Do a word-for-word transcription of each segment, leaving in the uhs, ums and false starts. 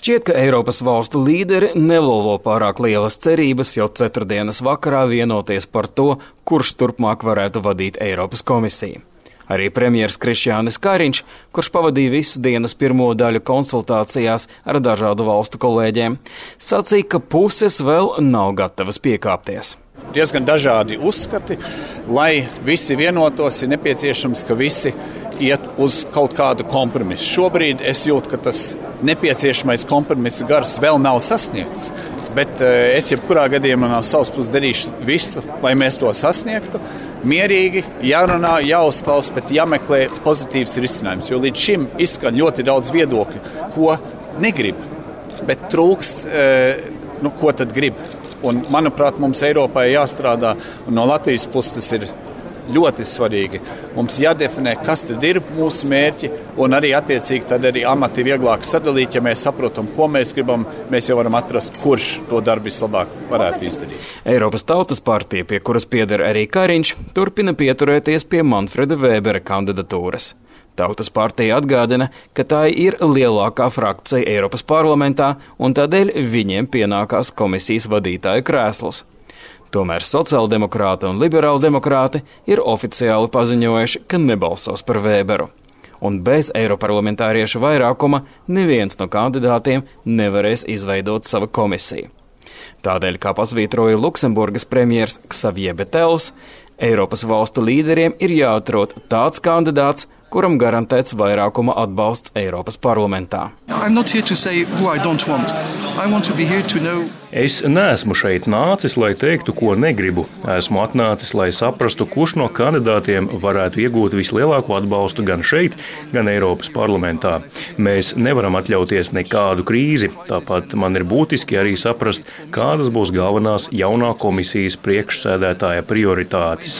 Šķiet, ka Eiropas valstu līderi nelolo pārāk lielas cerības jau ceturtdienas vakarā vienoties par to, kurš turpmāk varētu vadīt Eiropas komisiju. Arī premjers Krišjānis Kariņš, kurš pavadīja visu dienas pirmo daļu konsultācijās ar dažādu valstu kolēģiem, sacīja, ka puses vēl nav gatavas piekāpties. Diezgan dažādi uzskati, lai visi vienotos, ir nepieciešams, ka visi iet uz kaut kādu kompromisu. Šobrīd es jūtu, ka tas nepieciešamais kompromisa gars vēl nav sasniegts, bet es jebkurā gadījumā no savas puses darīšu visu, lai mēs to sasniegtu. Mierīgi, jārunā, jāuzklaus, bet jāmeklē pozitīvs risinājums, jo līdz šim izskan ļoti daudz viedokļu, ko negrib, bet trūkst, nu, ko tad grib. Un, manuprāt, mums Eiropai jāstrādā, un no Latvijas puses tas ir ļoti svarīgi. Mums jādefinē, kas tad ir mūsu mērķi, un arī attiecīgi tad arī amati vieglāk sadalīt, ja mēs saprotam, ko mēs gribam, mēs jau varam atrast, kurš to darbu vislabāk varētu izdarīt. Eiropas Tautas partija, pie kuras pieder arī Kariņš, turpina pieturēties pie Manfreda Vēbera kandidatūras. Tautas partija atgādina, ka tā ir lielākā frakcija Eiropas parlamentā, un tādēļ viņiem pienākās komisijas vadītāja krēsls. Tomēr sociāldemokrāti un liberāldemokrāti ir oficiāli paziņojuši, ka nebalsos par Vēberu. Un bez eiroparlamentāriešu vairākuma neviens no kandidātiem nevarēs izveidot savu komisiju. Tādēļ, kā pasvītroja Luksemburgas premjers Xavier Betels, Eiropas valstu līderiem ir jāatrod tāds kandidāts, kuram garantēts vairākuma atbalsts Eiropas parlamentā. Es neesmu šeit nācis, lai teiktu, ko negribu. Esmu atnācis, lai saprastu, kurš no kandidātiem varētu iegūt vislielāko atbalstu gan šeit, gan Eiropas parlamentā. Mēs nevaram atļauties nekādu krīzi, tāpat man ir būtiski arī saprast, kādas būs galvenās jaunā komisijas priekšsēdētāja prioritātes.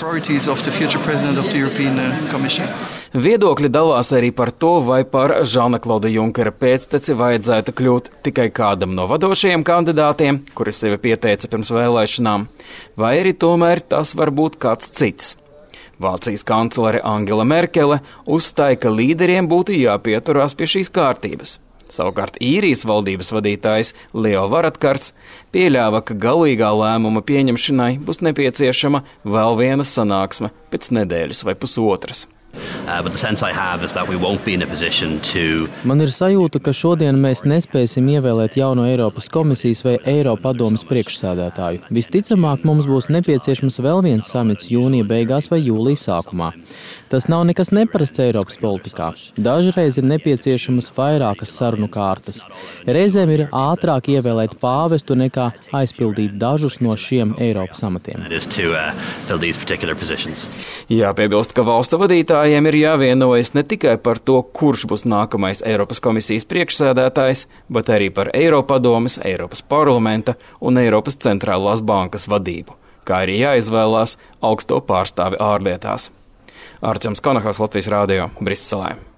Viedokļi dalās arī par to, vai par Žana Klauda Junkera pēcteci vajadzētu kļūt tikai kādam no vadošajiem kandidātiem, kuri sevi pieteica pirms vēlēšanām, vai arī tomēr tas var būt kāds cits. Vācijas kanclere Angela Merkele uzstāja, ka līderiem būtu jāpieturās pie šīs kārtības. Savukārt īrijas valdības vadītājs Leo Varadkarts pieļāva, ka galīgā lēmuma pieņemšanai būs nepieciešama vēl viena sanāksme pēc nedēļas vai pusotras. Man ir sajūta, ka šodien mēs nespēsim ievēlēt jauno Eiropas komisijas vai Eiropadomes priekšsēdētāju. Visticamāk, mums būs nepieciešams vēl viens samits jūnija beigās vai jūlija sākumā. Tas nav nekas neparasts Eiropas politikā. Dažreiz ir nepieciešamas vairākas sarunu kārtas. Reizēm ir ātrāk ievēlēt pāvestu nekā aizpildīt dažus no šiem Eiropas amatiem. Jāpiebilst, ka valstu vadītājiem ir jāvienojas ne tikai par to, kurš būs nākamais Eiropas komisijas priekšsēdētājs, bet arī par Eiropadomes, Eiropas parlamenta un Eiropas centrālās bankas vadību, kā arī jāizvēlās augsto pārstāvi ārlietās. Arčams Konahals, Latvijas Rādio, Briselē.